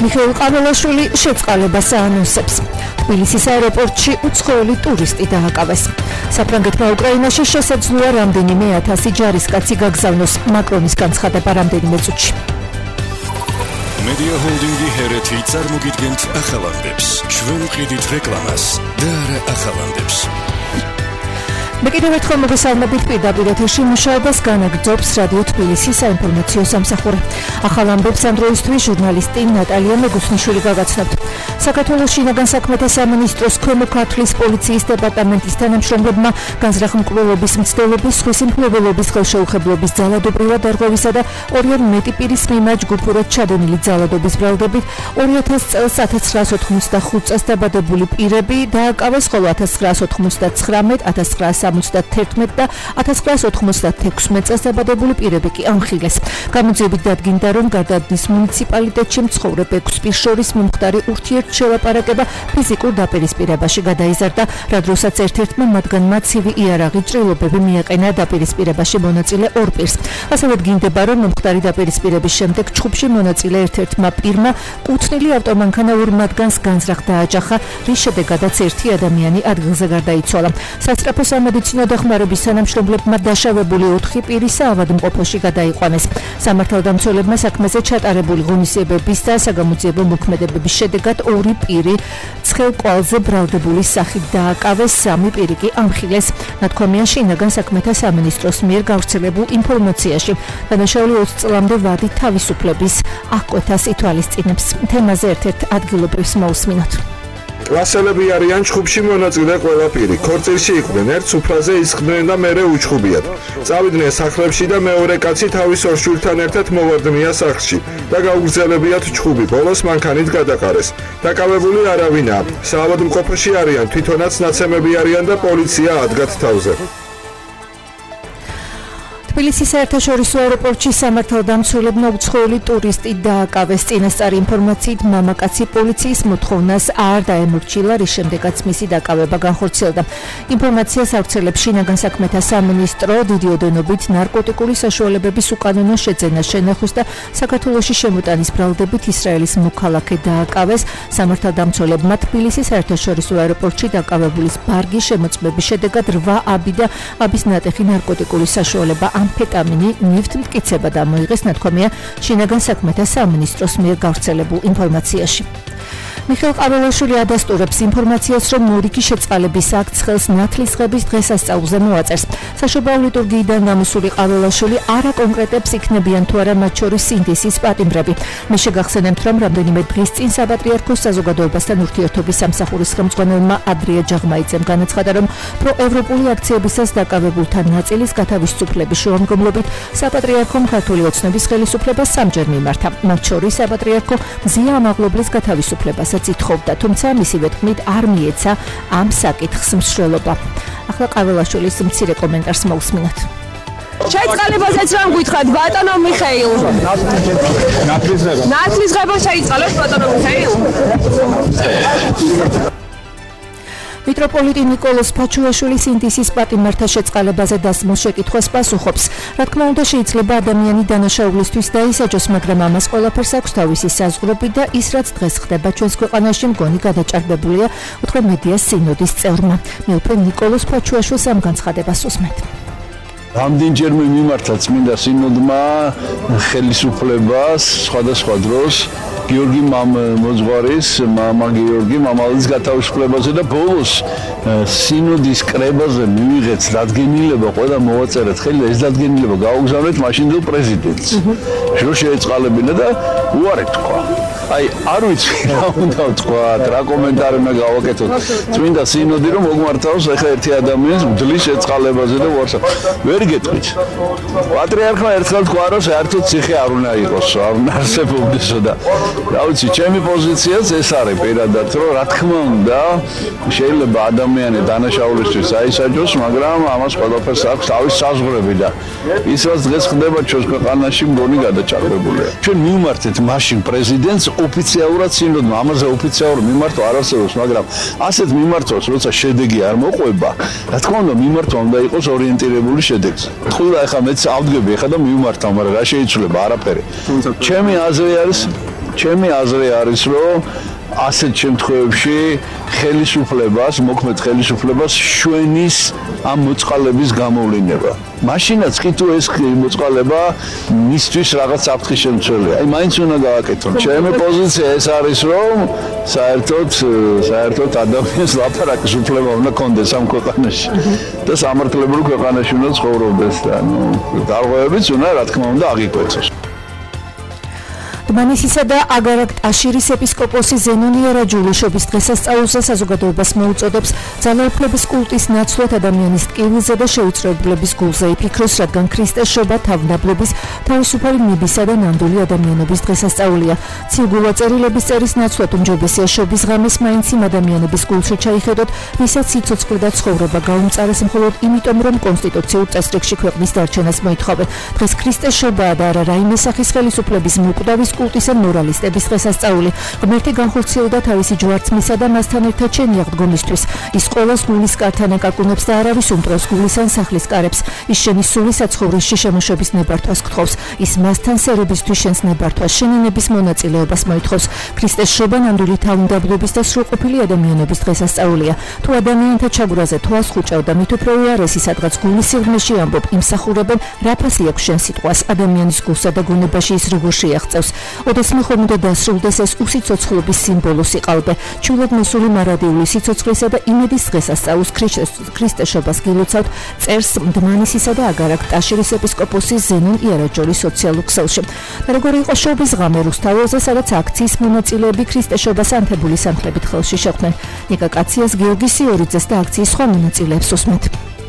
მიხეილ ყაბელაშვილი შეწყალებას აანონსებს. თბილისის აეროპორტში უცხოელი ტურისტი დააკავეს. საფრანგეთმა უკრაინაში შესაძლოა რამდენიმე 1000 ჯარისკაცი გაგზავნოს. მაკრონის განცხადება რამდენიმე წუთში. Media Holding-ი ჰერეთი წარმოგიდგენთ ახალამდებს. ჩვენ ვყიდით რეკლამას და არა ახალამდებს. მე კიდევ ერთხელ მოგესალმებით პირდაპირ ეთერში მუშაობას განაგრძობს რადიო თბილისის საინფორმაციო სამსახური. ახალ ამბებს ამ დროისთვის ჟურნალისტი ნატალია მეგუსნიშვილი გაგაცნობთ. საქართველოს შინაგან საქმეთა სამინისტროს ქვემო ქართლის პოლიციის დეპარტამენტის თანამშრომლებმა განზრახ-მკვლელობის მცდელობის, სხვისიმფლობელობის, ხელშეუხებლობის, ძალადობრივად დარღვევისა და 2-იან მეტი პირის მიმართ ჯგუფურად ჩადენილი ძალადობის ბრალდებით 2000 წელს 1985 წელს დაბადებული პირები დააკავეს, ხოლო 1999, 1971 და 1996 წელს დაბადებული პირები კი ამხილეს. გამოძიებით დადგინდა, რომ გადადის მუნიციპალიტეტში მცხოვრებ 6 პირს შორის მომხდარი ურთიერთშელაპარაკება ფიზიკურ დაპირისპირებაში გადაიზარდა, რა დროსაც ერთ-ერთმა მათგანმა ცივი იარაღი ჭრილობები მიაყენა დაპირისპირებაში მონაწილე 2 პირს. ასევე დგინდება, რომ მომხდარი დაპირისპირების შემდეგ ჩხუბში მონაწილე ერთ-ერთმა პირმა კუთვნილი ავტომანქანა 2 მათგანს განზრახ დააჯახა, რის შედეგადაც 1 ადამიანი ადგილზე გარდაიცვალა. სასწრაფო სამედიცინო დახმარების თანამშრომლებმა დაშავებული 4 პირი საავადმყოფოში გადაიყვანეს. სამართალდამცველებმა საქმეზე ჩატარებული ღონისძიებების და საგამოძიებო მოქმედებების შედეგად 2 პირი ცხელ კვალზე ბრალდებული სახით დააკავეს, 3 პირი კი ამხილეს. ნათქვამია შინაგან საქმეთა სამინისტროს მიერ გავრცელებულ ინფორმაციაში. დანაშაული 20 წლამდე ვადი თავისუფლების აღკვეთას ითვალისწინებს. თემაზე ერთ-ერთ ადგილობრივს მოусმინოთ. კლასელები არიან ჩხუბში მონაწილე ყველა პირი. ქორწილში იყვნენ, ერთ სუფრაზე ისხდნენ და მერე უჩხუბიათ. წავიდნენ სახლებში და მეორე კაცი თავის ორ შვილთან ერთად მოვარდნია სახლში და გაუგრძელებიათ ჩხუბი. ბოლოს მანქანით გადაყარეს. დაკავებული არავინაა. საავადმყოფოში არიან, თვითონაც ნაცემები არიან და პოლიცია ადგათ თავზე. თბილისის საერთაშორისო აეროპორტში სამართალდამცველებმა უცხოელი ტურისტი დააკავეს. წინასწარი ინფორმაციით მამაკაცი პოლიციის მოთხოვნას არ დაემორჩილა, რის შემდეგაც მისი დაკავება განხორციელდა. ინფორმაციას ავრცელებს შინაგან საქმეთა სამინისტრო, დიდი ოდენობით ნარკოტიკული საშუალებების უკანონო შეძენა შენახვის და საქართველოში შემოტანის ბრალდებით ისრაელის მოქალაქე დააკავეს. სამართალდამცველებმა თბილისის საერთაშორისო აეროპორტში დაკავებულის ბარგის შემოწმების შედეგად 8 აბი და აბის ნატეხი ნარკოტიკული საშუალება ამფეტამინი ნივთმტკიცება დამოიღეს, ნათქვამია შინაგან საქმეთა სამინისტროს მიერ გავრცელებულ ინფორმაციაში. მიხეილ ყაბელაშვილი ადასტურებს ინფორმაციას, რომ მორიგი შეწყალების აქტს ხელს ნათლისღების დღესასწაულზე მოაწერს. საშობაო ლიტურგიიდან გამოსული ყაბელაშვილი არ აკონკრეტებს იქნებიან თუ არა მათ შორის სინდისის პატიმრები. მე შეგახსენებთ, რომ რამდენიმე დღის წინ საპატრიარქოს საზოგადოებასთან ურთიერთობის სამსახურის ხელმძღვანელმა ადრია ჯაღმაიძემ განაცხადა, რომ პროევროპული აქციებისას დაკავებულთა ნაწილის გათავისუფლების შუამდგომლობით საპატრიარქომ ქართული ოცნების ხელისუფლებას 3-ჯერ მიმართა. მათ შორის საპატრიარქო მზია ამაღლობლის გათავისუფლებას ითხოვდა, თუმცა მისივე თქმით არ მიეცა ამ საკითხს მსვლელობა. ახლა ყაველაშვილის მცირე კომენტარს მოусმინოთ. შეწყალებაზეც რომ გითხრათ, ბატონო მიხეილ. ნათლისღება შეიწყალოს, ბატონო მიხეილ. მიტროპოლიტი ნიკოლოზ ფაჩუაშვილი სინდისის პატიმართა შეწყალებაზე დასმულ შეკითხვას პასუხობს. რა თქმა უნდა, შეიძლება ადამიანი დანაშაულისთვის დაისაჯოს, მაგრამ ამას ყველაფერს აქვს თავისი საზღვრები და ის, რაც დღეს ხდება ჩვენს ქვეყანაში, მგონი გადაჭარბებულია, უთხრა მედიას სინოდის წევრმა. მეუფე ნიკოლოზ ფაჩუაშვილს ამ განცხადებას უსმენთ. რამდენჯერმე მიმართა წმინდა სინოდმა ხელისუფლებას სხვადასხვა დროს გიორგი მოძღვარის, მამა გიორგი მამალის გათავისუფლებაზე და ბოლოს სინოდის კრებაზე მივიღეთ დადგენილება, ყველა მოვაწერეთ ხელი და ეს დადგენილება გაუგზავნეთ მაშინდელ პრეზიდენტს. რომ შეეწყალებინა და უარი თქვა. აი, არ ვიცი რა უნდა ვთქვა, რა კომენტარი უნდა გავაკეთოთ. წმინდა სინოდი რომ მოგმართავს ახლა ერთი ადამიანის მდლის შეწყალებაზე და უარს. ვერ გეტყვით. პატრიარქმა ერთხელ თქვა, რომ საერთოდ ციხე არ უნდა იყოს, არ უნდა არსებობდესო და რა ვიცი, ჩემი პოზიციაც ეს არის პირადად, რომ რა თქმა უნდა, შეიძლება ადამიანი დანაშაულისთვის აისაჯოს, მაგრამ ამას ყველაფერს აქვს თავის საზღვრები და ის რაც დღეს ხდება ჩვენს ქვეყანაში, მგონი გადაჭარბებულია. ჩვენ მივმართეთ მაშინ პრეზიდენტს ოფიციალურად სინოდმა, ამაზე ოფიციალურ მიმართვა არ არსებობს, მაგრამ ასეთ მიმართვას, როცა შედეგი არ მოყვება, რა თქმა უნდა, მიმართვა უნდა იყოს ორიენტირებული შედეგზე. თქვა ეხლა მეც ავდგები ეხლა და მიმართავ, მაგრამ რა შეიძლება, არაფერი. ჩემი აზრი არის, რომ ასეთ შემთხვევებში ხელისუფლებას, მოქმედ ხელისუფლებას შვენის ამ მოწყალების გამოვლინება. მაშინაც კი თუ ეს მოწყალება მისთვის რაღაც საფრთხის შემცველია. აი მაინც უნდა გააკეთონ. ჩემი პოზიცია ეს არის, რომ საერთოდ ადამიანს ლაპარაკის უფლება უნდა კონდეს ამ ქვეყანაში და სამართლებრივ ქვეყანაში უნდა ცხოვრობდეს და დარღვევებიც უნდა რა თქმა უნდა აღიკვეცოს. დმანისისა და აგარაკ-ტაშირის ეპისკოპოსი ზენონ იერაჯულიშობის დღესასწაულზე საზოგადოებას მოუწოდებს ძალაუფლების კულტის ნაცვლად ადამიანის ტკივილზე და შეუწყებლობის გულზე იფიქროს, რადგან ქრისტეს შობა თავდაბლობის, თავისუფალი ნებისა და ნამდვილი ადამიანობის დღესასწაულია. ციუგულა წერილების წერის ნაცვლად უმჯობესია შობის ღამეს მაინც იმ ადამიანების გულში ჩაიხედოთ, ვისაც სიცოცხლე და ცხოვრება გაუმწარეს მხოლოდ იმიტომ, რომ კონსტიტუციურ წესრიგში ქვეყნის დარჩენას მოითხოვენ. დღეს ქრისტეს შობაა და არა რაიმე სახის ხელისუფლების მოკვდავის კულტისა მორალისტების დღესასწაული. ღმერთი განხორციელდა თავისი ჯვარცმისა და მასთან ერთად შენი აღდგომისთვის. ის ყოველს გულის კართან აკაკუნებს და არავის უმტროს გულის ან სახლის კარებს. ის შენი სული საცხოვრისში შემოშვების ნებართვას გთხოვს. ის მასთან სერობისთვის შენს ნებართვას, შენი ნების მონაწილეობას მოითხოვს. ქრისტეს შობა ნამდვილი თავმდაბლობის და სრულყოფილი ადამიანობის დღესასწაულია. თუ ადამიანთა ჩაგვრაზე თვალს ხუჭავ და მით უფრო უარესი სადღაც გულის სიღრმეში ამბობ, იმსახურებენ, რა ფასი აქვს შენ სიტყვას, ადამიანის გულსა და გონებაში ის როგორ შეაღწევს. ოდესმე ხომ უნდა დასრულდეს ეს უსიცოცხლობის სიმბოლო სიყალბე. ჩულად მოსული მარადიული სიცოცხლისა და იმედის დღესასწაულს ქრისტეს შობას გილოცავთ, წერს დმანისისა და აგარაკ-ტაშირის ეპისკოპოსი ზენონ იერაჯოლის სოციალურ ქსელში. და როგორი იყო შობის ღამე რუსთაველზე, სადაც აქციის მონაწილეები ქრისტეს შობას ანთებული სამხრებით ხელში შეხვდნენ. ნიკა კაციას, გიორგი სიორიძეს და აქციის სხვა მონაწილეებს უსმენთ.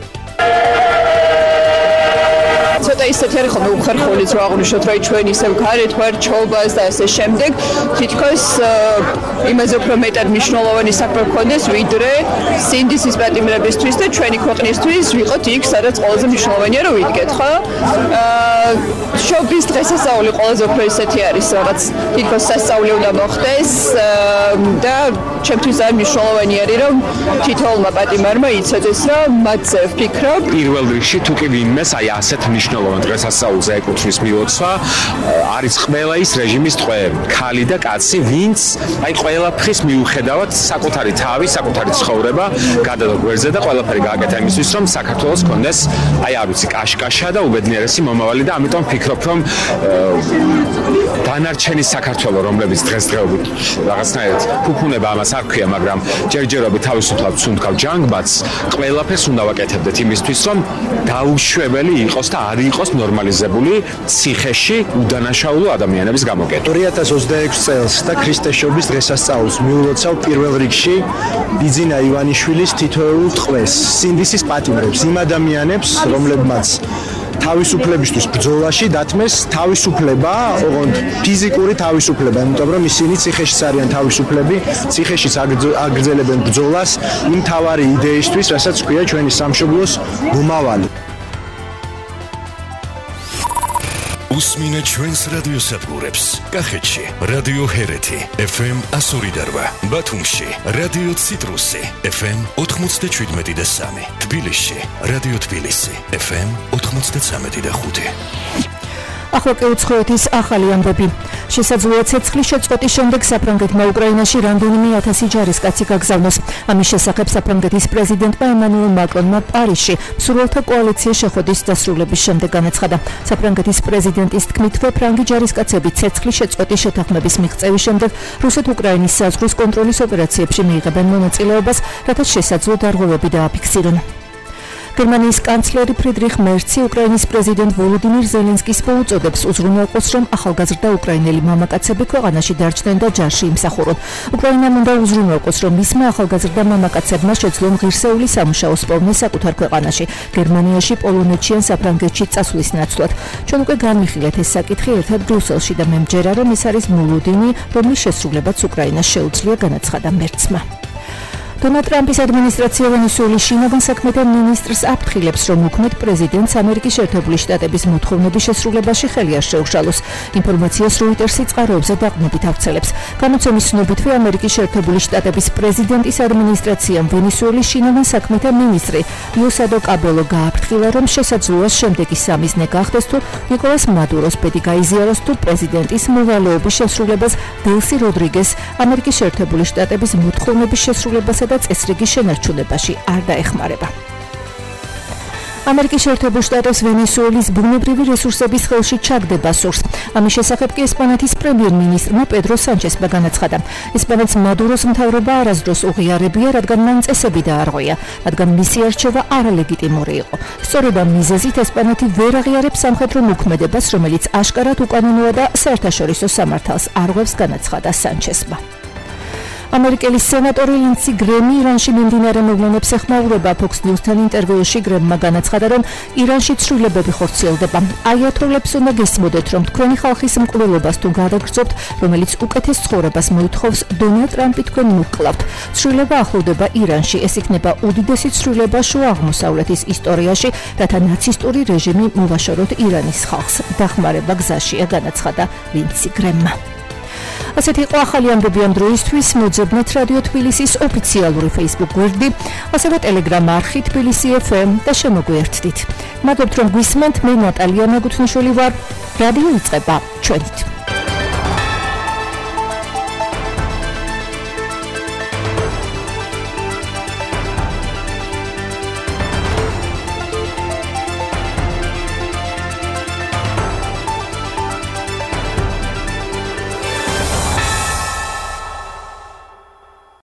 ცოტა ისეთი არის ხოლმე უხერხულიც რომ აღვნიშნოთ რომ ჩვენ ისევ გარეთ ვარ ჩობას და ასე შემდეგ თითქოს იმაზე უფრო მეტად მნიშვნელოვანი საქმე გქონდეს ვიდრე სინდისის პატიმრებისთვის და ჩვენი ქვეყნისთვის ვიყოთ იქ სადაც ყველაზე მნიშვნელოვანია რომ ვიდგეთ ხო შობის დღესასწაული ყველაზე უფრო ისეთი არის რაღაც თითქოს სასწაული უნდა მოხდეს და ჩემთვის ძალიან მნიშვნელოვანი არის რომ თითოეულმა პატიმარმა იცოდეს რომ მათზე ვფიქრობ პირველ რიგში თუ კი ვინმეს აი ასეთ მნიშვნელოვან დღესასწაულზე ეკუთვნის მილოცვა არის ყველა ის რეჟიმის ტყვე ქალი და კაცი ვინც აი ყველაფრის მიუხედავად საკუთარი თავი საკუთარი ცხოვრება გადადა გვერდზე და ყველაფერი გააკეთა იმისთვის რომ საქართველოს კონდეს აი არ ვიცი კაშკაშა და უბედნიერესი მომავალი და ამიტომ ვფიქრობ რომ დანარჩენი საქართველო რომლებიც დღესდღეობით რაღაცნაირად ფუფუნება ამას არ ქვია მაგრამ ჯერჯერობით თავისუფლად სუნთქავ ჯანგბადს ყველაფერს უნდა ვაკეთებდეთ იმისთვის რომ დაუშვებელი იყოს და არ იყოს ნორმალიზებული ციხეში უდანაშაულო ადამიანების გამოკეთება 2026 წელს და ქრისტეს შობის დღესასწაულს მიულოცავ პირველ რიგში ბიძინა ივანიშვილის თითოეულ ტყვეს სინდისის პატიმრებს იმ ადამიანებს რომლებმაც თავისუფლებისთვის ბრძოლაში დათმეს თავისუფლება, ოღონდ ფიზიკური თავისუფლება, იმიტომ რომ ისინი ციხეშიც არიან თავისუფლები, ციხეშიც აგრძელებენ ბრძოლას იმ თავარი იდეისთვის, რასაც ქვია ჩვენი სამშობლოს მომავალი. უსმინე ჩვენს რადიოსადგურებს. კახეთში რადიო ჰერეთი FM 102.8, ბათუმში რადიო ციტრუსი FM 97.3, თბილისში რადიო თბილისი FM 93.5. ახლა კი უცხოეთის ახალი ამბები. შესაძლოა ცეცხლის შეწყვეტის შემდეგ საფრანგეთმა უკრაინაში რამდენიმე 1000 ჯარისკაცი გაგზავნოს. ამის შესახებ საფრანგეთის პრეზიდენტმა ემანუელ მაკრონმა პარიზში მსურველთა კოალიციის შეხვედრის დასრულების შემდეგ განაცხადა. საფრანგეთის პრეზიდენტის თქმით, ფრანგი ჯარისკაცები ცეცხლის შეწყვეტის შეთანხმების მიღწევის შემდეგ რუსეთ-უკრაინის საზღვრის კონტროლის ოპერაციებში მიიღებენ მონაწილეობას, რათა შესაძლო დარღვევები დააფიქსირონ. გერმანიის კანცლერი ფრიდრიხ მერცი უკრაინის პრეზიდენტ ვოლოდიმირ ზელენსკის მოუწოდებს უზრუნველყოს, რომ ახალგაზრდა უკრაინელი მამაკაცები ქვეყანაში დარჩნენ და ჯარში იმსახურონ. უკრაინამ უნდა უზრუნველყოს, რომ მისმა ახალგაზრდა მამაკაცებმა შეძლონ ღირსეული სამუშაო სპოვნე საკუთარ ქვეყანაში, გერმანიაში, პოლონეთში ან საფრანგეთში წასვლის ნაცვლად. ჩვენ უკვე განვიხილეთ ეს საკითხი ერთად ბრიუსელში და მე მჯერა, რომ ეს არის მოლოდინი, რომლის შესრულებაც უკრაინას შეუძლია, განაცხადა მერცმა. დონალდ ტრამპის ადმინისტრაცია ვენესუელის შინაგან საქმეთა მინისტრს აფრთხილებს, რომ უქმედ პრეზიდენტს ამერიკის შეერთებული შტატების მოთხოვნების შესრულებაში ხელი არ შეუშალოს. ინფორმაციას როიტერსი წყაროებზე დაყრდნობით ავრცელებს. განაცემის ცნობითვე ამერიკის შეერთებული შტატების პრეზიდენტის ადმინისტრაციამ ვენესუელის შინაგან საქმეთა მინისტრი იოსადო კაბელო გააფრთხილა, რომ შესაძლოა შემდეგი სამიზნე გახდეს, თუ ნიკოლას მადუროს ბედი გაიზიაროს, თუ პრეზიდენტის მოვალეობის შესრულებას დელსი როდრიგეს ამერიკის შეერთებული შტატების მოთხოვნების შესრულებასა და წესრიგის შენარჩუნებაში არ დაეხმარება. ამერიკის შეერთებულ შტატებს ვენესუელის ბუნებრივი რესურსების ხელში ჩაგდება სურს. ამის შესახებ კი ესპანეთის პრემიერ-მინისტრმა პედრო სანჩესმა განაცხადა. ესპანეთს მადუროს მთავრობა არასდროს უღიარებია, რადგან მან წესები დაარღვია, რადგან მისი არჩევა არალეგიტიმური იყო. სწორედ ამ მიზეზით ესპანეთი ვერ აღიარებს სამხედრო მოქმედებას, რომელიც აშკარად უკანონოა და საერთაშორისო სამართალს არღვევს, განაცხადა სანჩესმა. ამერიკელი სენატორი ლინდსი გრემი ირანში მიმდინარე მოვლენებს ეხმაურება. Fox News-თან ინტერვიუში გრემმა განაცხადა, რომ ირანში ცვლილებები ხორციელდება. აიათოლებს უნდა გესმოდეთ, რომ თქვენი ხალხის მკვლელობას თუ გადაგრძობთ, რომელიც უკეთეს ცხოვრებას მოითხოვს, დონალდ ტრამპი თქვენ მოკკლავთ. ცვლილება ახლოვდება ირანში. ეს იქნება უდიდესი ცვლილება შუა აღმოსავლეთის ისტორიაში, რათა ნაცისტური რეჟიმი მოვაშოროთ ირანის ხალხს. დახმარება გზაშია, განაცხადა ლინდსი გრემმა. ასეთი იყო ახალი ამბები ამ დროისთვის. მოძებნეთ რადიო თბილისის ოფიციალური Facebook გვერდი, ასევე Telegram არხი თბილისი FM და შემოგვიერთდით. მადლობთ, რომ გვისმენთ. მე ნატალია მეგუთნიშვილი ვარ. რადიო იწყება ჩვენით.